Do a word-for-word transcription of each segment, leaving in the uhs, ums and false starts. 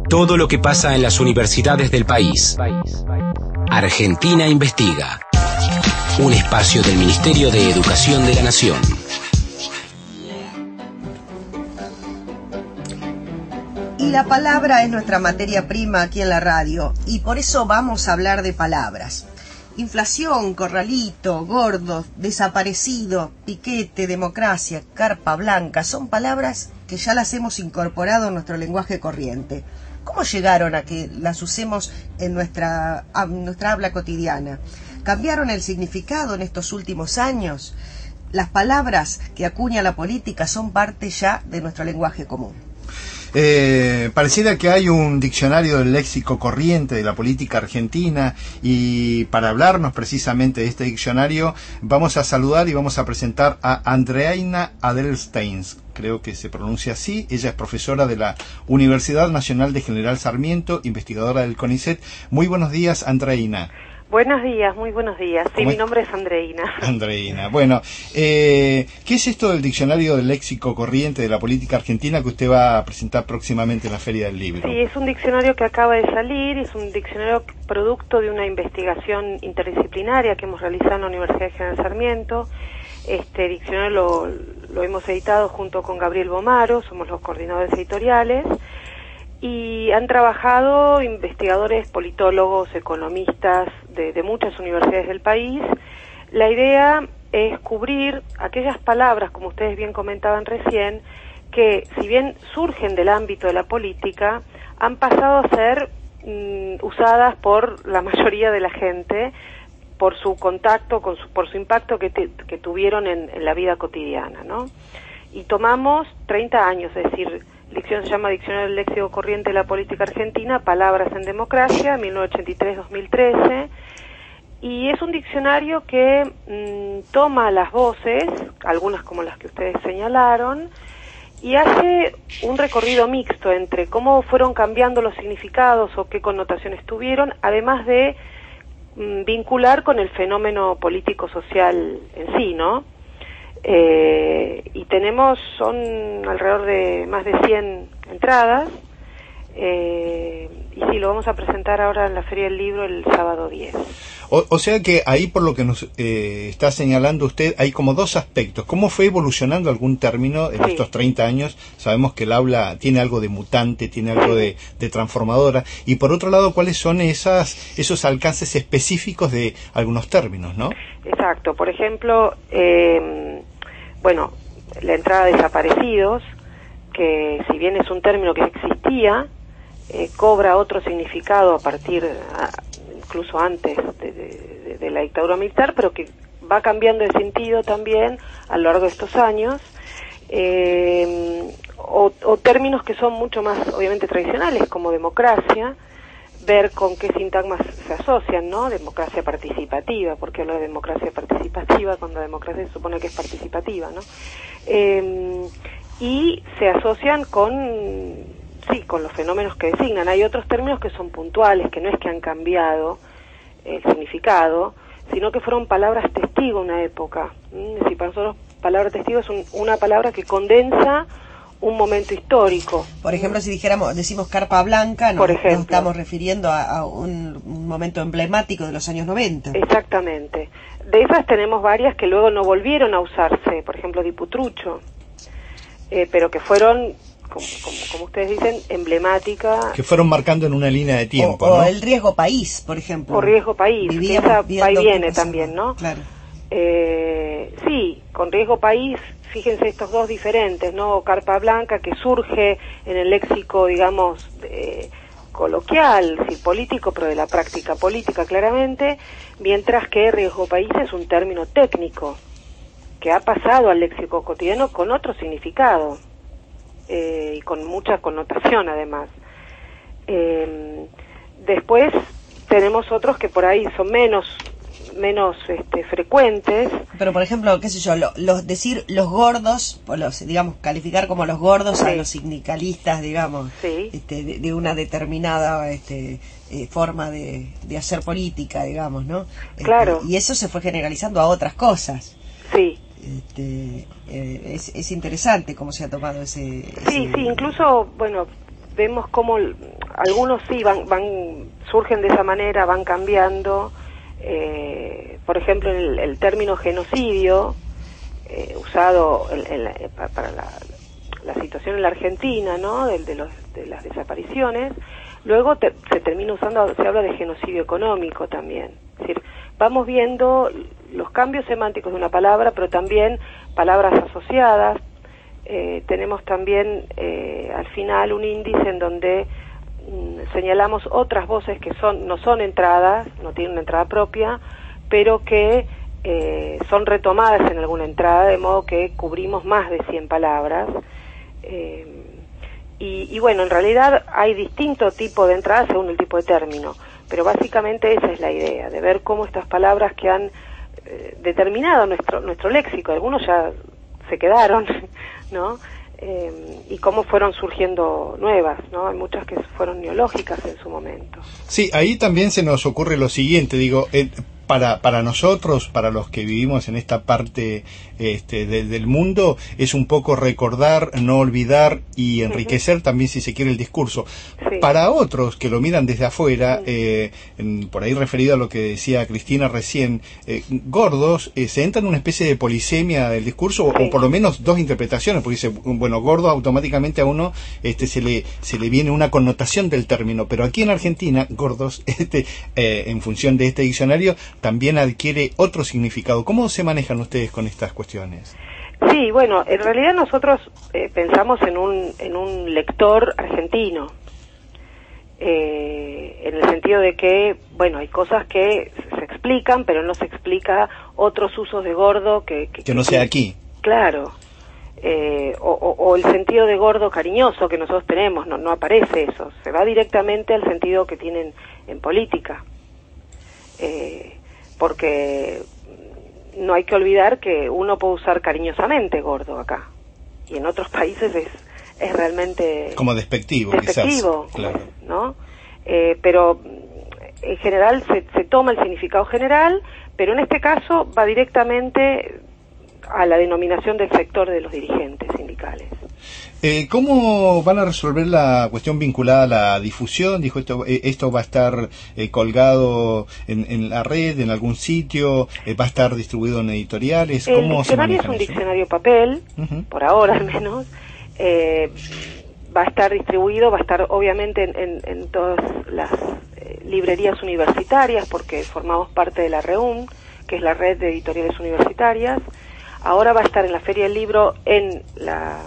Todo lo que pasa en las universidades del país. Argentina Investiga. Un espacio del Ministerio de Educación de la Nación. Y la palabra es nuestra materia prima aquí en la radio, y por eso vamos a hablar de palabras. Inflación, corralito, gordo, desaparecido, piquete, democracia, carpa blanca, son palabras que ya las hemos incorporado en nuestro lenguaje corriente. ¿Cómo llegaron a que las usemos en nuestra, en nuestra habla cotidiana? ¿Cambiaron el significado en estos últimos años? Las palabras que acuña la política son parte ya de nuestro lenguaje común. Eh, pareciera que hay un diccionario del léxico corriente de la política argentina, y para hablarnos precisamente de este diccionario vamos a saludar y vamos a presentar a Andreina Adelsteins, creo que se pronuncia así. Ella es profesora de la Universidad Nacional de General Sarmiento, investigadora del CONICET. Muy buenos días, Andreina. Buenos días, muy buenos días. Sí, mi nombre es Andreina. Andreina. Bueno, eh, ¿qué es esto del diccionario del léxico corriente de la política argentina que usted va a presentar próximamente en la Feria del Libro? Sí, es un diccionario que acaba de salir, es un diccionario producto de una investigación interdisciplinaria que hemos realizado en la Universidad de General Sarmiento. Este diccionario lo, lo hemos editado junto con Gabriel Bomaro, somos los coordinadores editoriales. Y han trabajado investigadores, politólogos, economistas de, de muchas universidades del país. La idea es cubrir aquellas palabras, como ustedes bien comentaban recién, que si bien surgen del ámbito de la política, han pasado a ser mm, usadas por la mayoría de la gente por su contacto, con su, por su impacto que, te, que tuvieron en, en la vida cotidiana, ¿no? Y tomamos treinta años, es decir, el diccionario se llama Diccionario del Léxico Corriente de la Política Argentina, Palabras en Democracia, mil novecientos ochenta y tres a dos mil trece, y es un diccionario que mmm, toma las voces, algunas como las que ustedes señalaron, y hace un recorrido mixto entre cómo fueron cambiando los significados o qué connotaciones tuvieron, además de mmm, vincular con el fenómeno político-social en sí, ¿no? Eh, y tenemos, son alrededor de más de cien entradas, eh, y sí, lo vamos a presentar ahora en la Feria del Libro el sábado diez. O, o sea que ahí, por lo que nos eh, está señalando usted, hay como dos aspectos. ¿Cómo fue evolucionando algún término en sí. estos treinta años? Sabemos que el habla tiene algo de mutante, tiene algo de, de transformadora. Y por otro lado, ¿cuáles son esas esos alcances específicos de algunos términos, no? Exacto. Por ejemplo, eh, bueno, la entrada de desaparecidos, que si bien es un término que existía, eh, cobra otro significado a partir, a, incluso antes de, de, de la dictadura militar, pero que va cambiando de sentido también a lo largo de estos años, eh, o, o términos que son mucho más, obviamente, tradicionales, como democracia, ver con qué sintagmas se asocian, ¿no? Democracia participativa, porque hablo de democracia participativa cuando la democracia se supone que es participativa, ¿no? Eh, y se asocian con, sí, con los fenómenos que designan. Hay otros términos que son puntuales, que no es que han cambiado el significado, sino que fueron palabras testigo en una época. ¿Mm? Es decir, para nosotros palabra testigo es un, una palabra que condensa un momento histórico. Por ejemplo, si dijéramos, decimos carpa blanca, nos, nos estamos refiriendo a, a un, un momento emblemático de los años noventa. Exactamente. De esas tenemos varias que luego no volvieron a usarse, por ejemplo, diputrucho, eh, pero que fueron, como, como, como ustedes dicen, emblemáticas. Que fueron marcando en una línea de tiempo, o, ¿no? O el riesgo país, por ejemplo. O riesgo país, que esa va y viene también, ¿no? Claro. Eh, sí, con riesgo país, fíjense estos dos diferentes, ¿no? Carpa blanca, que surge en el léxico, digamos, eh, coloquial, sí, político, pero de la práctica política claramente, mientras que riesgo país es un término técnico que ha pasado al léxico cotidiano con otro significado, eh, y con mucha connotación además. Eh, después tenemos otros que por ahí son menos menos este, frecuentes. Pero por ejemplo, qué sé yo, lo, los decir los gordos, o los, digamos, calificar como los gordos sí. a los sindicalistas, digamos, sí. este, de, de una determinada este, eh, forma de, de hacer política, digamos, ¿no? Claro. Este, y eso se fue generalizando a otras cosas. Sí. Este, eh, es, es interesante cómo se ha tomado ese... Sí, ese... sí, incluso, bueno, vemos cómo algunos sí van, van surgen de esa manera, van cambiando. Eh, por ejemplo, el, el término genocidio, eh, usado en, en la, para la, la situación en la Argentina, ¿no? De, de, los, de las desapariciones, luego te, se termina usando, se habla de genocidio económico también. Es decir, vamos viendo los cambios semánticos de una palabra, pero también palabras asociadas. Eh, tenemos también eh, al final un índice en donde mm, señalamos otras voces que son no son entradas, no tienen una entrada propia, pero que eh, son retomadas en alguna entrada, de modo que cubrimos más de cien palabras. Eh, y, y bueno, en realidad hay distinto tipo de entradas según el tipo de término, pero básicamente esa es la idea, de ver cómo estas palabras que han eh, determinado nuestro nuestro léxico, algunos ya se quedaron, ¿no? Eh, y cómo fueron surgiendo nuevas, ¿no? Hay muchas que fueron neológicas en su momento. Sí, ahí también se nos ocurre lo siguiente, digo, eh, para para nosotros, para los que vivimos en esta parte este, de, del mundo, es un poco recordar, no olvidar y enriquecer uh-huh. también, si se quiere, el discurso. Sí. Para otros que lo miran desde afuera, uh-huh. eh, en, por ahí referido a lo que decía Cristina recién, eh, gordos, eh, se entra en una especie de polisemia del discurso, sí. o, o por lo menos dos interpretaciones, porque dice, bueno, gordo automáticamente a uno este, se le se le viene una connotación del término, pero aquí en Argentina, gordos, este, eh, en función de este diccionario, también adquiere otro significado. ¿Cómo se manejan ustedes con estas cuestiones? Sí, bueno, en realidad nosotros eh, pensamos en un en un lector argentino, eh, en el sentido de que, bueno, hay cosas que se explican, pero no se explica otros usos de gordo que... Que, que no sea aquí. Claro, eh, o, o, o el sentido de gordo cariñoso que nosotros tenemos, no, no aparece eso, se va directamente al sentido que tienen en política. Eh, porque no hay que olvidar que uno puede usar cariñosamente gordo acá, y en otros países es, es realmente... como despectivo, despectivo quizás. Claro. ¿No? Eh, pero en general se, se toma el significado general, pero en este caso va directamente a la denominación del sector de los dirigentes sindicales. Eh, ¿Cómo van a resolver la cuestión vinculada a la difusión? Dijo, esto eh, esto va a estar eh, colgado en, en la red, en algún sitio, eh, va a estar distribuido en editoriales. ¿Cómo el diccionario se es un eso? diccionario papel, uh-huh. por ahora al menos. Eh, va a estar distribuido, va a estar obviamente en, en, en todas las eh, librerías universitarias, porque formamos parte de la REUN, que es la red de editoriales universitarias. Ahora va a estar en la Feria del Libro, en la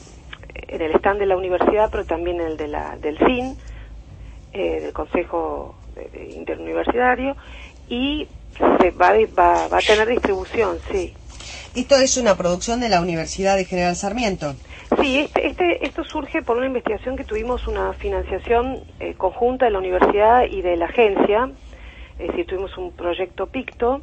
en el stand de la universidad, pero también en el de la del C I N, eh, del Consejo de, de Interuniversitario, y se va, va, va a tener distribución, sí. ¿Esto es una producción de la Universidad de General Sarmiento? Sí, este, este, esto surge por una investigación que tuvimos, una financiación eh, conjunta de la universidad y de la agencia, es decir, tuvimos un proyecto Picto,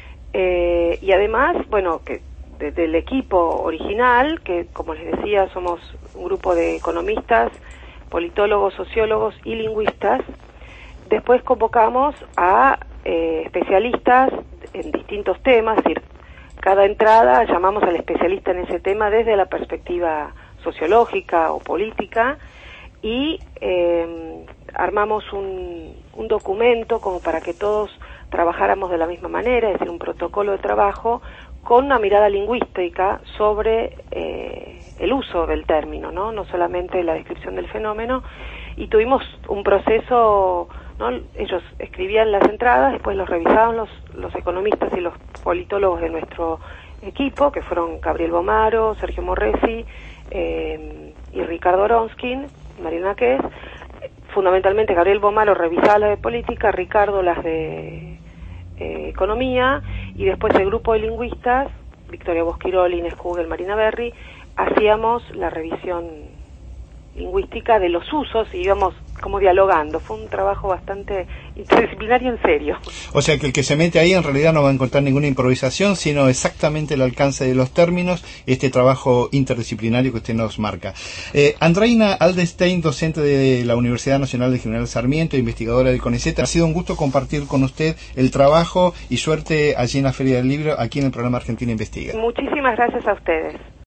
eh, y además, bueno, que de, del equipo original, que como les decía, somos un grupo de economistas, politólogos, sociólogos y lingüistas. Después convocamos a eh, especialistas en distintos temas, es decir, cada entrada llamamos al especialista en ese tema desde la perspectiva sociológica o política, y eh, armamos un, un documento como para que todos trabajáramos de la misma manera, es decir, un protocolo de trabajo con una mirada lingüística sobre eh, el uso del término, ¿no? No solamente la descripción del fenómeno, y tuvimos un proceso, ¿no? Ellos escribían las entradas, después los revisaban los, los economistas y los politólogos de nuestro equipo, que fueron Gabriel Bomaro, Sergio Morresi eh, y Ricardo Oronskin, Mariana Quez. Fundamentalmente Gabriel Bomaro revisaba las de política, Ricardo las de eh, economía, y después el grupo de lingüistas, Victoria Bosquiroli, Inés Kugel, Marina Berry, hacíamos la revisión lingüística de los usos y íbamos como dialogando. Fue un trabajo bastante interdisciplinario, en serio. O sea que el que se mete ahí en realidad no va a encontrar ninguna improvisación, sino exactamente el alcance de los términos, este trabajo interdisciplinario que usted nos marca. Eh, Andreina Aldestein, docente de la Universidad Nacional de General Sarmiento, investigadora del CONICET, ha sido un gusto compartir con usted el trabajo y suerte allí en la Feria del Libro, aquí en el programa Argentina Investiga. Muchísimas gracias a ustedes.